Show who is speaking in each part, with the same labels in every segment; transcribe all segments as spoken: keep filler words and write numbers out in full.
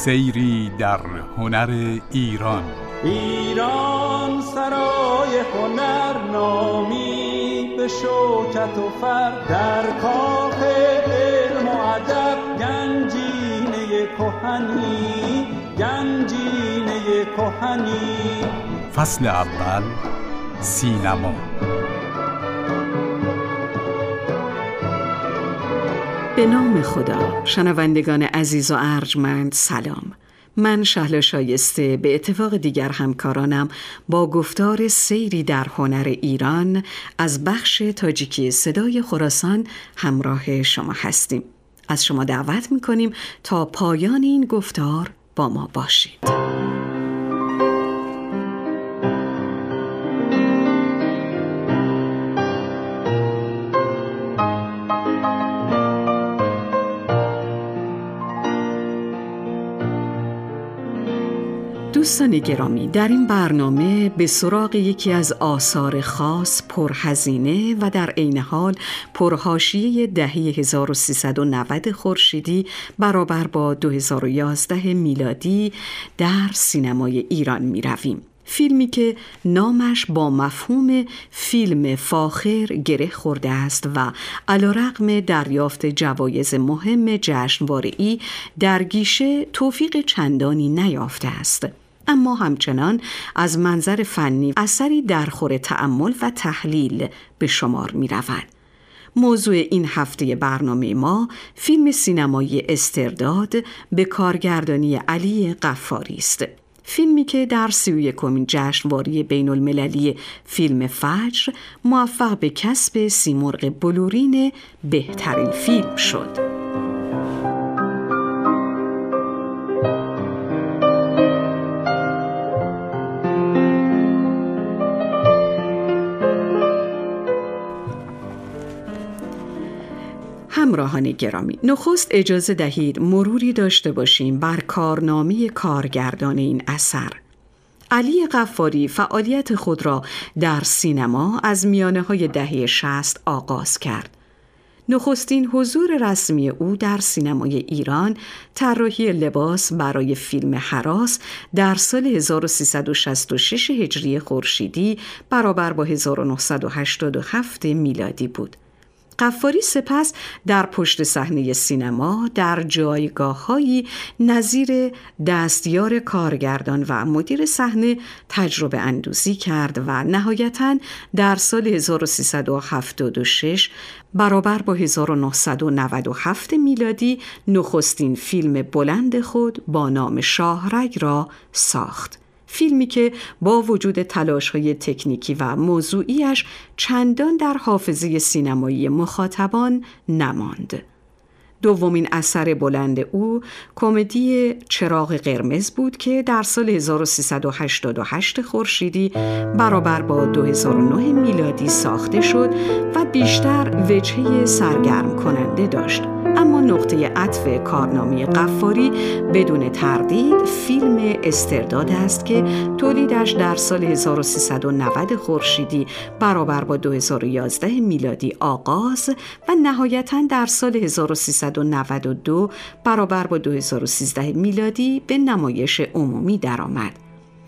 Speaker 1: سیری در هنر ایران.
Speaker 2: ایران سرای هنر نامی، به شوکت و فر در کاخ علم و ادب، گنجینه کهنی گنجینه کهنی.
Speaker 1: فصل اول، سینما.
Speaker 3: به نام خدا. شنوندگان عزیز و ارجمند سلام. من شهلا شایسته به اتفاق دیگر همکارانم با گفتار سیری در هنر ایران از بخش تاجیکی صدای خراسان همراه شما هستیم. از شما دعوت می‌کنیم تا پایان این گفتار با ما باشید. دوستان گرامی، در این برنامه به سراغ یکی از آثار خاص، پرهزینه و در عین حال پرحاشیه دهه هزار و سیصد و نود خورشیدی برابر با دو هزار و یازده میلادی در سینمای ایران می رویم. فیلمی که نامش با مفهوم فیلم فاخر گره خورده است و علیرغم دریافت جوایز مهم جشنواره‌ای در گیشه توفیق چندانی نیافته است، اما همچنان از منظر فنی اثری درخور تأمل و تحلیل به شمار می رود. موضوع این هفته برنامه ما فیلم سینمایی استرداد به کارگردانی علی غفاری است. فیلمی که در سی و یکمین جشنواره بین المللی فیلم فجر موفق به کسب سیمرغ بلورین بهترین فیلم شد. همراهان گرامی، نخست اجازه دهید مروری داشته باشیم بر کارنامه کارگردان این اثر. علی غفاری فعالیت خود را در سینما از میانه‌های دهه شصت آغاز کرد. نخستین حضور رسمی او در سینمای ایران طراحی لباس برای فیلم هراس در سال هزار و سیصد و شصت و شش هجری خورشیدی برابر با هزار و نهصد و هشتاد و هفت میلادی بود. غفاری سپس در پشت صحنه سینما در جایگاه‌هایی نظیر دستیار کارگردان و مدیر صحنه تجربه اندوزی کرد و نهایتاً در سال هزار و سیصد و هفتاد و شش برابر با هزار و نهصد و نود و هفت میلادی نخستین فیلم بلند خود با نام شاهرگ را ساخت. فیلمی که با وجود تلاش‌های تکنیکی و موضوعیش چندان در حافظه سینمایی مخاطبان نماند. دومین اثر بلند او کمدی چراغ قرمز بود که در سال هزار و سیصد و هشتاد و هشت خورشیدی برابر با دو هزار و نه میلادی ساخته شد و بیشتر وجهه سرگرم کننده داشت. اما نقطه عطف کارنامه غفاری بدون تردید فیلم استرداد است که تولیدش در سال هزار و سیصد و نود خورشیدی برابر با دو هزار و یازده میلادی آغاز و نهایتاً در سال هزار و سیصد و نود و دو برابر با دو هزار و سیزده میلادی به نمایش عمومی درآمد.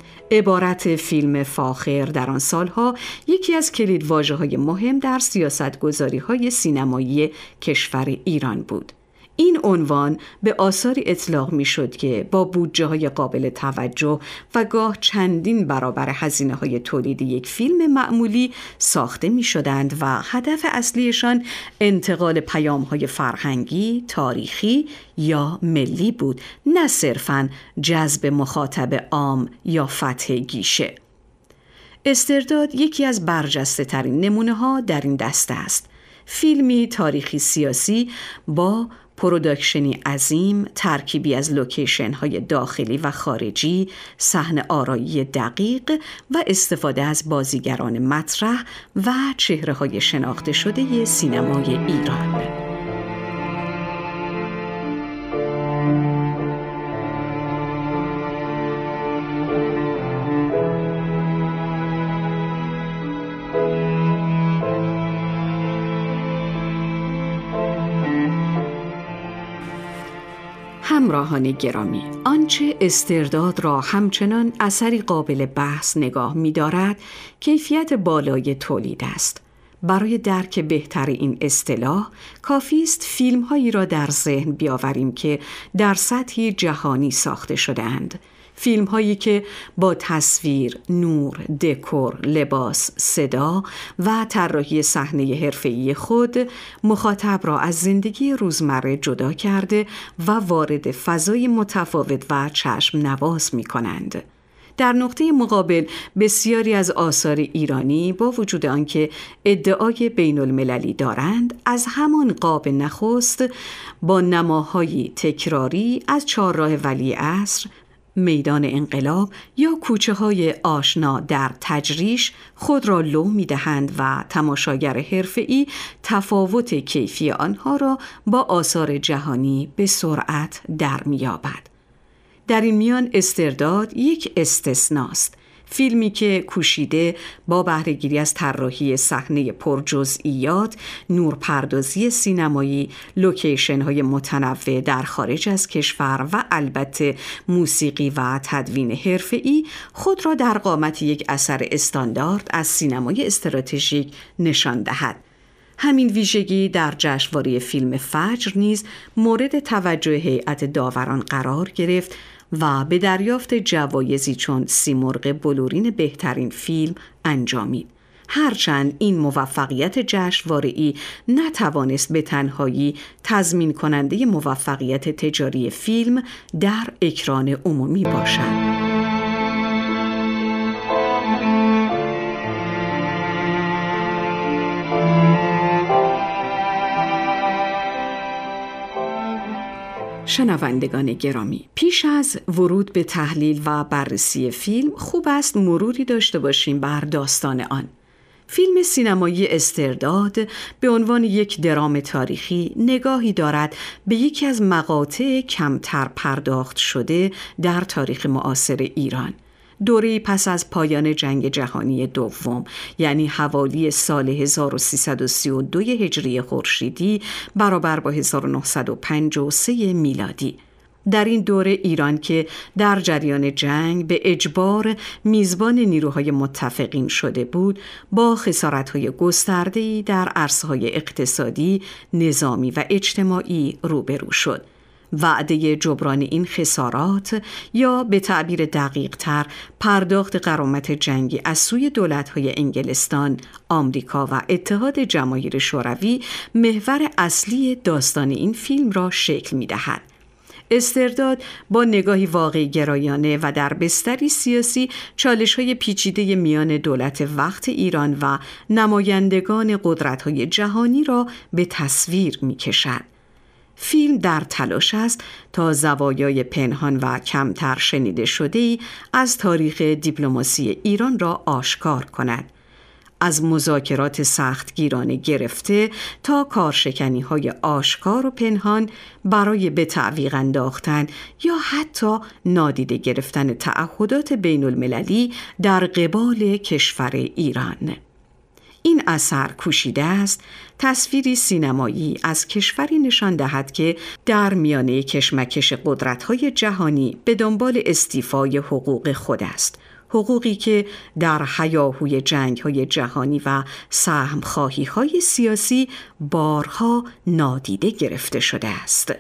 Speaker 3: عبارت فیلم فاخر در آن سالها یکی از کلیدواژه‌های مهم در سیاست‌گذاری‌های سینمایی کشور ایران بود. این عنوان به آثاری اطلاق می‌شد که با بودجه‌های قابل توجه و گاه چندین برابر هزینه‌های تولید یک فیلم معمولی ساخته می‌شدند و هدف اصلیشان انتقال پیام‌های فرهنگی، تاریخی یا ملی بود، نه صرفاً جذب مخاطب عام یا فتح گیشه. استرداد یکی از برجسته‌ترین نمونه‌ها در این دسته است. فیلمی تاریخی سیاسی با پروداکشنی عظیم، ترکیبی از لوکیشن‌های داخلی و خارجی، صحنه آرایی دقیق و استفاده از بازیگران مطرح و چهره‌های شناخته شده سینمای ایران. همراهان گرامی، آنچه استرداد را همچنان اثری قابل بحث نگاه می‌دارد، کیفیت بالای تولید است. برای درک بهتر این اصطلاح، کافی است فیلم‌هایی را در ذهن بیاوریم که در سطحی جهانی ساخته شده‌اند. فیلم‌هایی که با تصویر، نور، دکور، لباس، صدا و طراحی صحنه حرفه‌ای خود مخاطب را از زندگی روزمره جدا کرده و وارد فضای متفاوت و چشم نواز می‌کنند. در نقطه مقابل بسیاری از آثار ایرانی با وجود آنکه ادعای بین المللی دارند، از همان قاب نخست با نماهای تکراری از چهارراه ولیعصر، میدان انقلاب یا کوچه های آشنا در تجریش خود را لو می دهند و تماشاگر حرفه‌ای تفاوت کیفی آنها را با آثار جهانی به سرعت در می یابد. در این میان استرداد یک استثناست. فیلمی که کوشیده با بهره‌گیری از طراحی صحنه پرجزئیات، نورپردازی سینمایی، لوکیشن‌های متنوع در خارج از کشور و البته موسیقی و تدوین حرفه‌ای خود را در قامت یک اثر استاندارد از سینمای استراتژیک نشان دهد. همین ویژگی در جشنواره فیلم فجر نیز مورد توجه هیئت داوران قرار گرفت و به دریافت جوایزی چون سیمرغ بلورین بهترین فیلم انجامید. هرچند این موفقیت جشنواره‌ای نتوانست به تنهایی تضمین کننده موفقیت تجاری فیلم در اکران عمومی باشد. شنوندگان گرامی، پیش از ورود به تحلیل و بررسی فیلم خوب است مروری داشته باشیم بر داستان آن. فیلم سینمایی استرداد به عنوان یک درام تاریخی نگاهی دارد به یکی از مقاطع کمتر پرداخت شده در تاریخ معاصر ایران. دوره پس از پایان جنگ جهانی دوم، یعنی حوالی سال هزار و سیصد و سی و دو هجری خورشیدی برابر با هزار و نهصد و پنجاه و سه میلادی. در این دوره ایران که در جریان جنگ به اجبار میزبان نیروهای متفقین شده بود، با خسارت‌های گسترده‌ای در عرصه‌های اقتصادی، نظامی و اجتماعی روبرو شد. وعده جبران این خسارات یا به تعبیر دقیق تر پرداخت غرامت جنگی از سوی دولت‌های انگلستان، آمریکا و اتحاد جماهیر شوروی محور اصلی داستان این فیلم را شکل می‌دهد. استرداد با نگاهی واقعی گرایانه و در بستری سیاسی چالش‌های پیچیده میان دولت وقت ایران و نمایندگان قدرت‌های جهانی را به تصویر می‌کشد. فیلم در تلاش است تا زوایای پنهان و کمتر شنیده شده‌ای از تاریخ دیپلماسی ایران را آشکار کند. از مذاکرات سختگیرانه گرفته تا کارشکنی‌های آشکار و پنهان برای به تعویق انداختن یا حتی نادیده گرفتن تعهدات بین المللی در قبال کشور ایران. این اثر کوشیده است تصویری سینمایی از کشوری نشان دهد که در میانه کشمکش قدرت‌های جهانی به دنبال استیفای حقوق خود است، حقوقی که در هیاهوی جنگ‌های جهانی و سهم‌خواهی‌های سیاسی بارها نادیده گرفته شده است.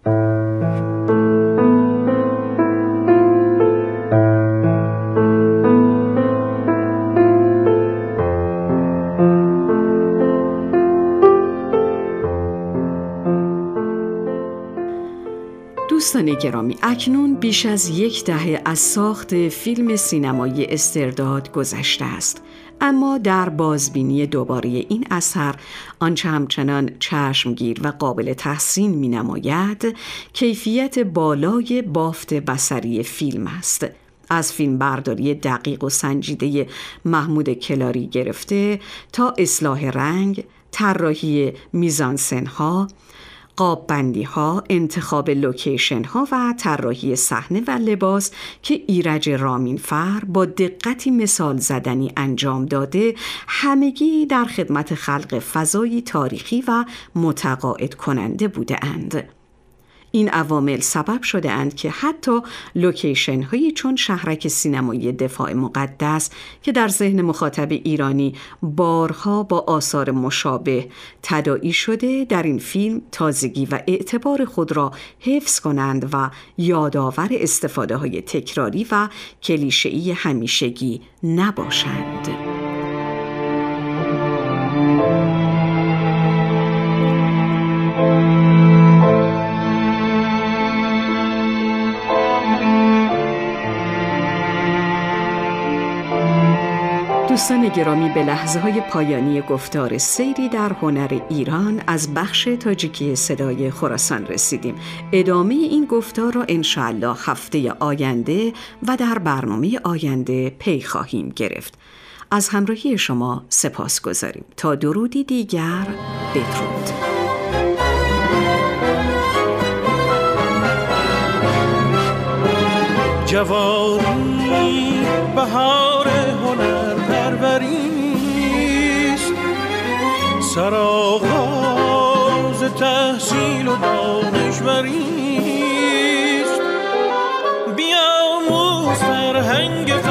Speaker 3: دوستان گرامی، اکنون بیش از یک دهه از ساخت فیلم سینمایی استرداد گذشته است، اما در بازبینی دوباره این اثر آنچه همچنان چشمگیر و قابل تحسین می نماید کیفیت بالای بافت بصری فیلم است. از فیلم برداری دقیق و سنجیده محمود کلاری گرفته تا اصلاح رنگ، طراحی میزانسن ها، قاب بندی ها، انتخاب لوکیشن ها و طراحی صحنه و لباس که ایرج رامینفر با دقتی مثال زدنی انجام داده، همگی در خدمت خلق فضایی تاریخی و متقاعد کننده بوده اند. این عوامل سبب شده اند که حتی لوکیشن هایی چون شهرک سینمایی دفاع مقدس که در ذهن مخاطب ایرانی بارها با آثار مشابه تداعی شده، در این فیلم تازگی و اعتبار خود را حفظ کنند و یادآور استفاده های تکراری و کلیشه‌ای همیشگی نباشند. دوستان گرامی، به لحظه های پایانی گفتار سیری در هنر ایران از بخش تاجیکی صدای خراسان رسیدیم. ادامه این گفتار را انشاءالله هفته آینده و در برنامه آینده پی خواهیم گرفت. از همراهی شما سپاس گذاریم. تا درودی دیگر، بدرود.
Speaker 4: جوانی بهار هنر پروریست، سرآغاز تحصیل و دانشوریست. بیاموز فرهنگ